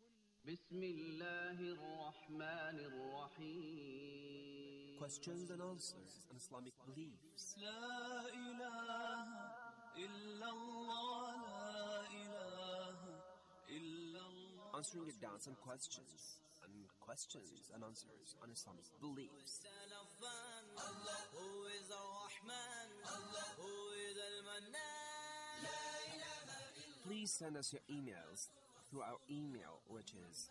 [SPEAKER 13] Questions and answers on Islamic beliefs. Answering your doubts and questions and answers on Islamic beliefs. Please send us your emails through our email, which is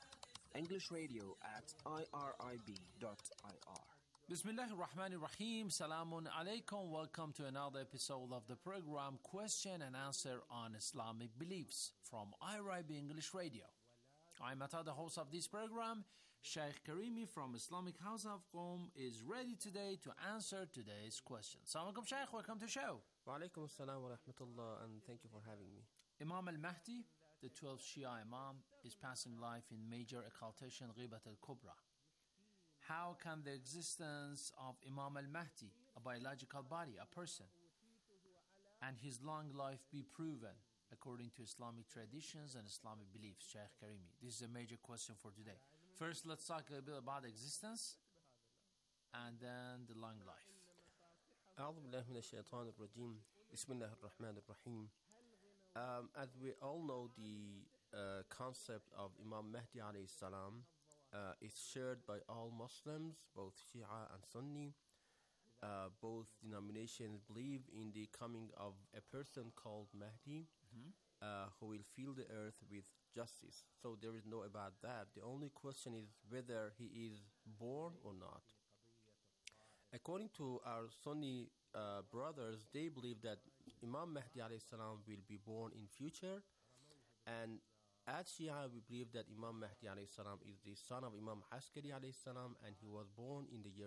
[SPEAKER 13] englishradio@irib.ir.
[SPEAKER 14] Bismillahir Rahmanir Rahim. Salamun alaikum. Welcome to another episode of the program Question and Answer on Islamic Beliefs from IRIB English Radio. I'm Atta, the host of this program. Sheikh Karimi from Islamic House of Qom is ready today to answer today's questions. Assalamu alaikum, Sheikh. Welcome to the show.
[SPEAKER 15] Wa alaikum assalam wa rahmatullah, and thank you for having me.
[SPEAKER 14] Imam al-Mahdi, the 12th Shia Imam, is passing life in major occultation, Ghibat al-Kubra. How can the existence of Imam al-Mahdi, a biological body, a person, and his long life be proven according to Islamic traditions and Islamic beliefs? Sheikh Karimi, this is a major question for today. First, let's talk a bit about existence and then the long life.
[SPEAKER 15] أعوذ بالله من الشيطان الرجيم. بسم الله الرحمن الرحيم. As we all know, the concept of Imam Mahdi alayhi salam is shared by all Muslims, both Shia and Sunni. Both denominations believe in the coming of a person called Mahdi, who will fill the earth with justice. So there is no about that. The only question is whether he is born or not. According to our Sunni brothers, they believe that Imam Mahdi alayhi salam will be born in future, and as Shia, we believe that Imam Mahdi alayhi salam is the son of Imam Askari alayhi salam, and he was born in the year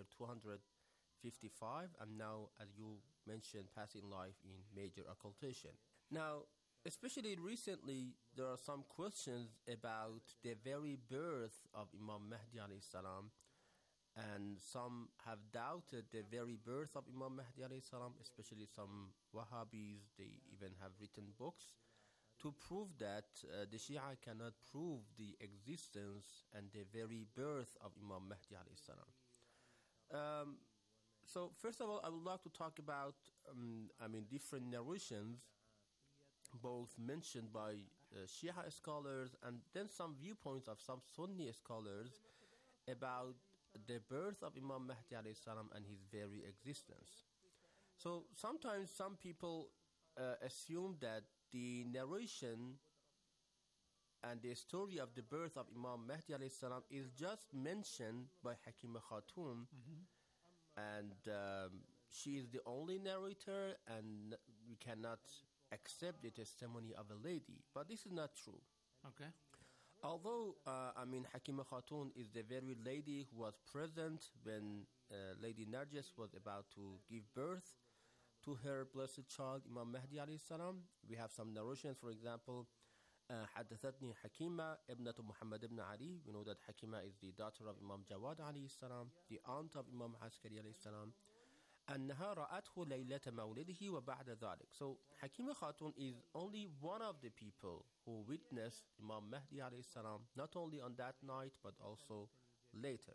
[SPEAKER 15] 255, and now, as you mentioned, passing life in major occultation. Now, especially recently, there are some questions about the very birth of Imam Mahdi alayhi salam, and some have doubted the very birth of Imam Mahdi alayhi salam, especially some Wahhabis. They even have written books to prove that the Shia cannot prove the existence and the very birth of Imam Mahdi alayhi salam. So first of all, I would like to talk about different narrations, both mentioned by Shia scholars and then some viewpoints of some Sunni scholars about the birth of Imam Mahdi alayhi salam and his very existence. So sometimes some people assume that the narration and the story of the birth of Imam Mahdi alayhi salam is just mentioned by Hakima Khatun, and she is the only narrator, and we cannot accept the testimony of a lady. But this is not true.
[SPEAKER 14] Okay.
[SPEAKER 15] Although, Hakima Khatun is the very lady who was present when Lady Narjis was about to give birth to her blessed child, Imam Mahdi alayhi salam. We have some narrations, for example, حدثتني حكيمة ابنة محمد ibn Ali. We know that Hakima is the daughter of Imam Jawad alayhi salam, the aunt of Imam Askari alayhi salam. أنها رأته ليلة مولده وبعد ذلك. So Hakima Khatun is only one of the people who witnessed Imam Mahdi alayhi salam, not only on that night but also later.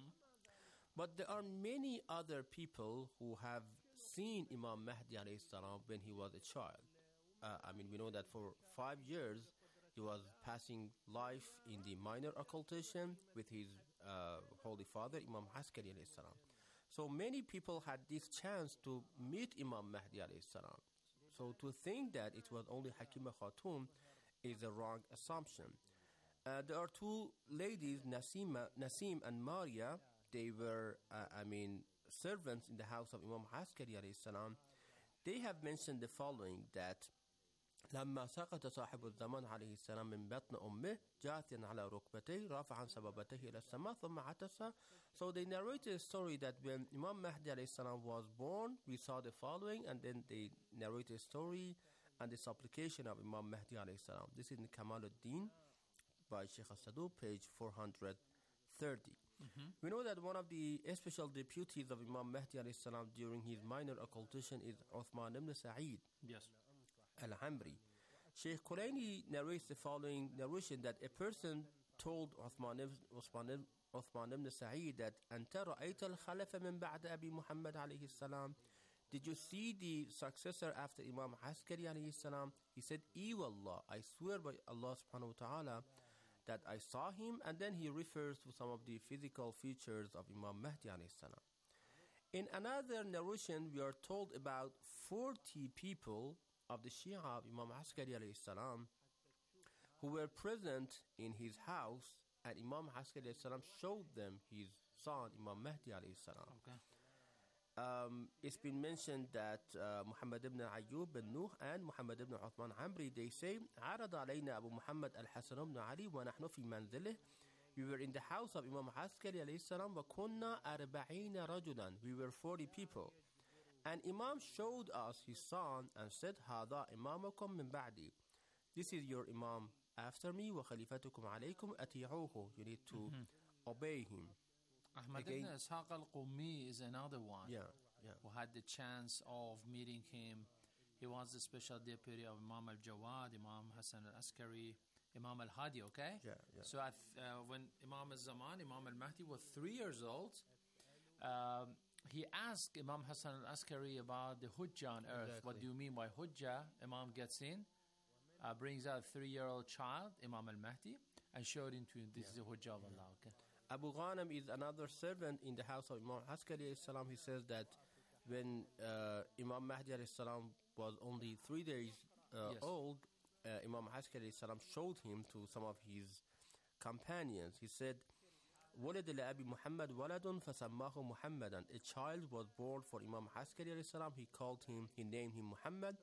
[SPEAKER 15] But there are many other people who have seen Imam Mahdi alayhi salam when he was a child. We know that for 5 years he was passing life in the minor occultation with his holy father, Imam Askari alayhi salam. So many people had this chance to meet Imam Mahdi alayhi salam. So to think that it was only Hakima Khatun is a wrong assumption. There are two ladies, Nasim and Maria. They were, servants in the house of Imam Askari alayhi salam. They have mentioned the following, that لما سقط صاحب الزمان عليه السلام من بطن أمه جاثيا على ركبتيه رافعا سبابته إلى السماء ثم عطس. So they narrated a story that when Imam Mahdi alayhi salam was born, we saw the following, and then they narrated a story and the supplication of Imam Mahdi alayhi salam. This is in Kamaluddin by Sheikh As-Saduq, page 430. We know that one of the special deputies of Imam Mahdi alayhi salam during his minor occultation is Uthman ibn Sa'id.
[SPEAKER 14] Yes.
[SPEAKER 15] Al-Hamri. Sheikh Quraini narrates the following narration, that a person told Uthman ibn Sa'id that أنت رأيت الخلف من بعد أبي محمد عليه السلام. Did you see the successor after Imam Askari alayhi salam? He said, Wallah, I swear by Allah subhanahu wa ta'ala that I saw him, and then he refers to some of the physical features of Imam Mahdi alayhi salam. In another narration, we are told about 40 people of the Shia of Imam Askari alayhi salam who were present in his house, and Imam Askari alayhi salam showed them his son, Imam Mahdi alayhi salam.
[SPEAKER 14] Okay.
[SPEAKER 15] It's been mentioned that Muhammad ibn Ayyub bin Nuh and Muhammad ibn Uthman Amri, they say, عرض علينا أبو محمد الحسن بن علي ونحن في منزله. We were in the house of Imam Askari alayhi salam, وكنا 40 رجلا. We were 40 people. And Imam showed us his son and said, هذا إمامكم من بعدي. This is your Imam after me, وخليفتكم عليكم أطيعوه. You need to obey him.
[SPEAKER 14] Ahmad ibn Ishaq al-Qummi is another one who had the chance of meeting him. He was the special deputy of Imam al-Jawad, Imam Hassan al-Askari, Imam al-Hadi, okay? So when Imam al-Zaman, Imam al-Mahdi was 3 years old, he asked Imam Hassan al-Askari about the Hujjah on earth. Exactly. What do you mean by Hujjah? Imam gets in, brings out a 3-year-old child, Imam al-Mahdi, and showed him to him, this is the Hujjah of Allah, okay?
[SPEAKER 15] Abu Ghanam is another servant in the house of Imam Askari alayhi salam. He says that when Imam Mahdi alayhi salam was only 3 days old, Imam Askari alayhi salam showed him to some of his companions. He said, ولد لأبي محمد ولد فسماه محمدا. A child was born for Imam Askari alayhi salam. He named him Muhammad.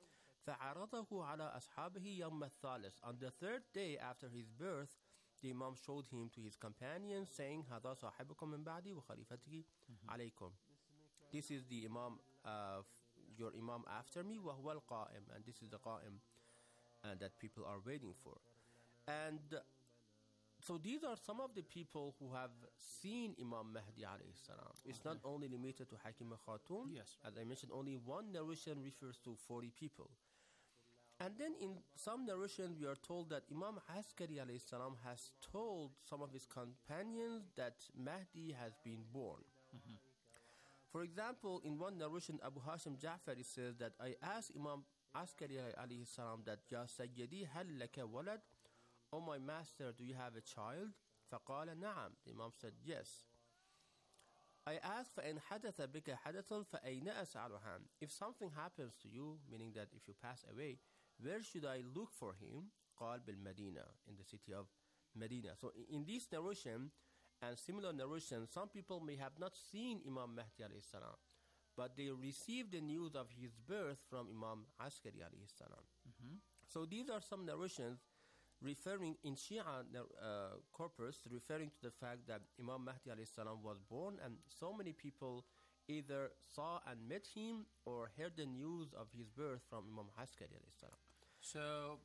[SPEAKER 15] فعرضه على أصحابه يوم الثالث. On the third day after his birth, the Imam showed him to his companions, saying, هذا صاحبكم من بعدي وخليفتي عليكم. This is the Imam, your Imam after me, وهو القائم, and this is the قائم that people are waiting for. And so these are some of the people who have seen Imam Mahdi alayhi salam. It's not only limited to Hakima Khatun.
[SPEAKER 14] Yes.
[SPEAKER 15] As I mentioned, only one narration refers to 40 people. And then in some narration we are told that Imam Askari alayhi salam has told some of his companions that Mahdi has been born. For example, in one narration, Abu Hashim Ja'fari says that I asked Imam Askari alayhi salam that Ya Sayyidi hal laka walad? Oh my master, do you have a child? فقال نعم. The Imam said yes. I asked فإن حدث بك حدث فأين أسأل عنه? If something happens to you, meaning that if you pass away, where should I look for him? قال بالمدينة, in the city of Medina. So in this narration and similar narration, some people may have not seen Imam Mahdi alayhi salam, but they received the news of his birth from Imam Askari alayhi salam. So these are some narrations referring in Shia corpus, referring to the fact that Imam Mahdi alayhi salam was born, and so many people either saw and met him or heard the news of his birth from Imam Askari alayhi salam.
[SPEAKER 14] So,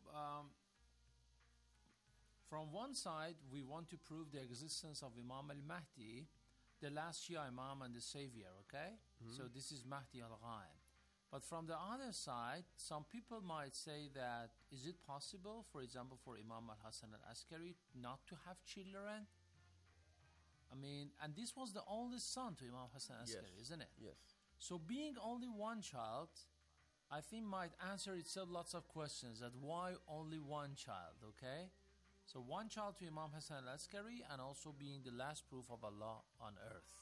[SPEAKER 14] from one side, we want to prove the existence of Imam al-Mahdi, the last Shia Imam and the Savior, okay? So this is Mahdi al-Ghaib. But from the other side, some people might say that, is it possible, for example, for Imam al-Hasan al-Askari not to have children? I mean, and this was the only son to Imam Hasan al-Askari, isn't it?
[SPEAKER 15] Yes.
[SPEAKER 14] So being only one child, I think might answer itself lots of questions, that why only one child, okay? So one child to Imam Hasan al-Askari, and also being the last proof of Allah on earth.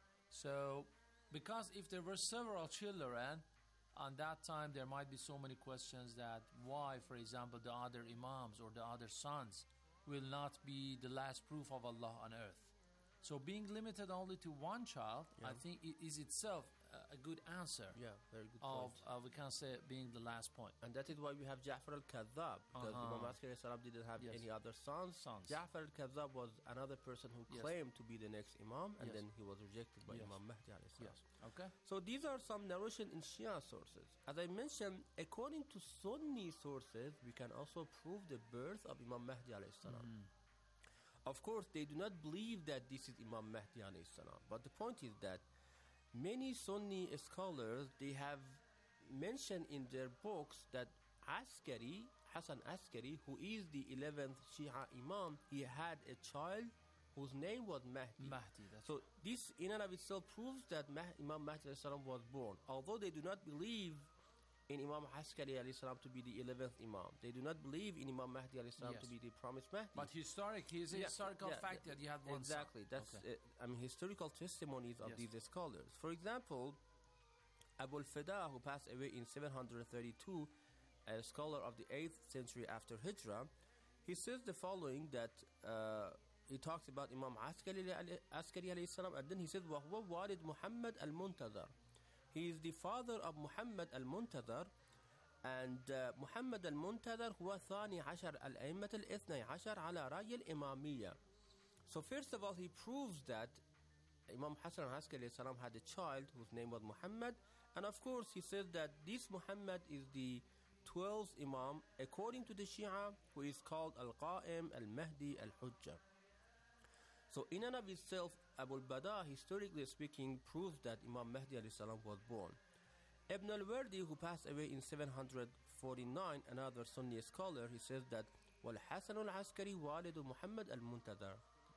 [SPEAKER 14] So, because if there were several children, on that time there might be so many questions that why, for example, the other Imams or the other sons will not be the last proof of Allah on earth. So being limited only to one child, I think it is itself a good answer.
[SPEAKER 15] Yeah, very good
[SPEAKER 14] of,
[SPEAKER 15] point.
[SPEAKER 14] we can say, being the last point.
[SPEAKER 15] And that is why we have Ja'far al-Kadhab, because Imam Askari salam didn't have any other sons. Ja'far al-Kadhab was another person who claimed to be the next Imam, and then he was rejected by Imam Mahdi alayhi salam.
[SPEAKER 14] Okay.
[SPEAKER 15] So these are some narration in Shia sources. As I mentioned, according to Sunni sources, we can also prove the birth of Imam Mahdi alayhi salam. Of course, they do not believe that this is Imam Mahdi alayhi salam. But the point is that many Sunni scholars, they have mentioned in their books that Askari, Hasan Askari, who is the 11th Shia Imam, he had a child whose name was Mahdi. So this in and of itself proves that Imam Mahdi alayhi salam was born. Although they do not believe in Imam Askari alayhi salam to be the 11th Imam. They do not believe in Imam Mahdi alayhi salam to be the promised Mahdi.
[SPEAKER 14] But he is a historical fact that he had one
[SPEAKER 15] exactly.
[SPEAKER 14] son.
[SPEAKER 15] That's historical testimonies of these scholars. For example, Abu al-Fida, who passed away in 732, a scholar of the 8th century after Hijrah, he says the following, that he talks about Imam Askari alayhi salam, and then he says, وَهُوَ وَالِدْ مُحَمَّدْ الْمُنْتَظَرِ. He is the father of Muhammad al-Muntazar, and Muhammad al-Muntazar هو ثاني عشر الأئمة الاثني عشر على رأي الإمامية. So first of all, he proves that Imam Hasan al-Askari salam had a child whose name was Muhammad, and of course he says that this Muhammad is the 12th Imam according to the Shia, who is called Al-Qa'im, Al-Mahdi, Al-Hujjah. So in and of itself, Abu al-Bada, historically speaking, proves that Imam Mahdi alayhi salam was born. Ibn al-Wardi, who passed away in 749, another Sunni scholar, he says that وَالْحَسَنُ الْعَسْكَرِي وَالِدُ مُحَمَّدْ الْمُنْتَظَرِ.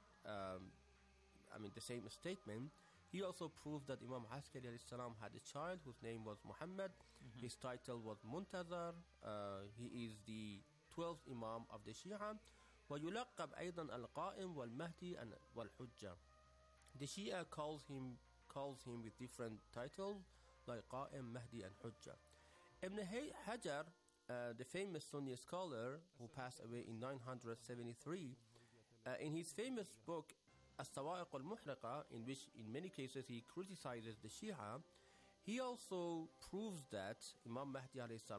[SPEAKER 15] The same statement. He also proved that Imam Askari alayhi salam had a child whose name was Muhammad. His title was Muntazar. He is the 12th Imam of the Shia. ويلقب أيضا القائم والمهدي والحجة. The Shia calls him with different titles like Qa'im, Mahdi, and Hujjah. Ibn Hajar, the famous Sunni scholar who passed away in 973, in his famous book As-Sawa'iq al-Muhriqa, in which in many cases he criticizes the Shia, he also proves that Imam Mahdi alayhi salam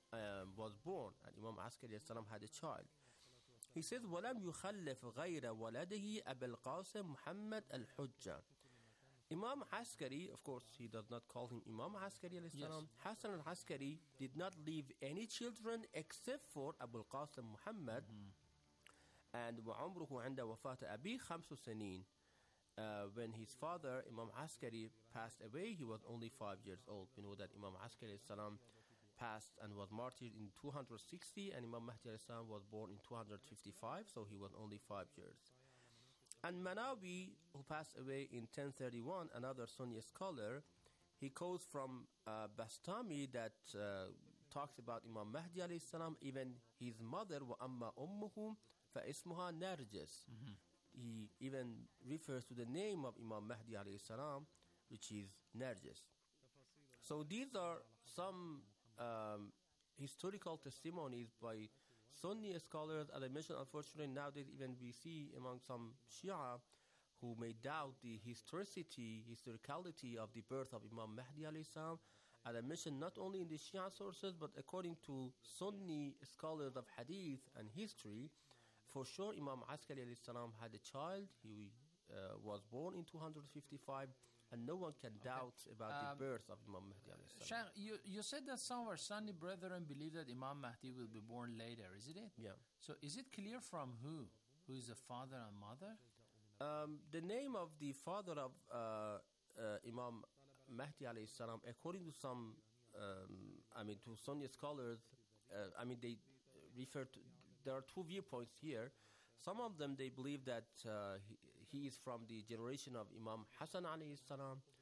[SPEAKER 15] was born, and Imam Askari alayhi salam had a child. He says, وَلَمْ يُخَلِّفْ غَيْرَ وَلَدِهِ أَبَا الْقَاسِمِ مُحَمَّدْ الْحُجَّةِ. Imam Askari, of course, he does not call him Imam Askari alayhi salam. Hassan al-Askari did not leave any children except for Abu al-Qasim Muhammad. And وعمره عند وفاة أبيه 5 سنين. When his father, Imam Askari, passed away, he was only 5 years old. We know that Imam Askari alayhi salam passed and was martyred in 260, and Imam Mahdi alayhi salam was born in 255, so he was only 5 years. And Manawi, who passed away in 1031, another Sunni scholar, he quotes from Bastami that talks about Imam Mahdi alayhi salam, even his mother, وَأَمَّا أُمُّهُ فَإِسْمُهَا نَرْجِسٌ. He even refers to the name of Imam Mahdi alayhi salam, which is Narjis. So these are some historical testimonies by Sunni scholars. As I mentioned, unfortunately, nowadays even we see among some Shia who may doubt the historicality of the birth of Imam Mahdi alayhi salam. As I mentioned, not only in the Shia sources, but according to Sunni scholars of Hadith and history, for sure Imam Askari alayhi salam had a child. He was born in 255, and no one can doubt about the birth of Imam Mahdi alayhi salam.
[SPEAKER 14] Shaykh, you said that some of our Sunni brethren believe that Imam Mahdi will be born later, isn't it?
[SPEAKER 15] Yeah.
[SPEAKER 14] So is it clear from who? Who is the father and mother?
[SPEAKER 15] The name of the father of Imam Mahdi alayhi salam, according to some, to Sunni scholars, they refer to, there are two viewpoints here. Some of them, they believe that he is from the generation of Imam Hassan alayhi salam,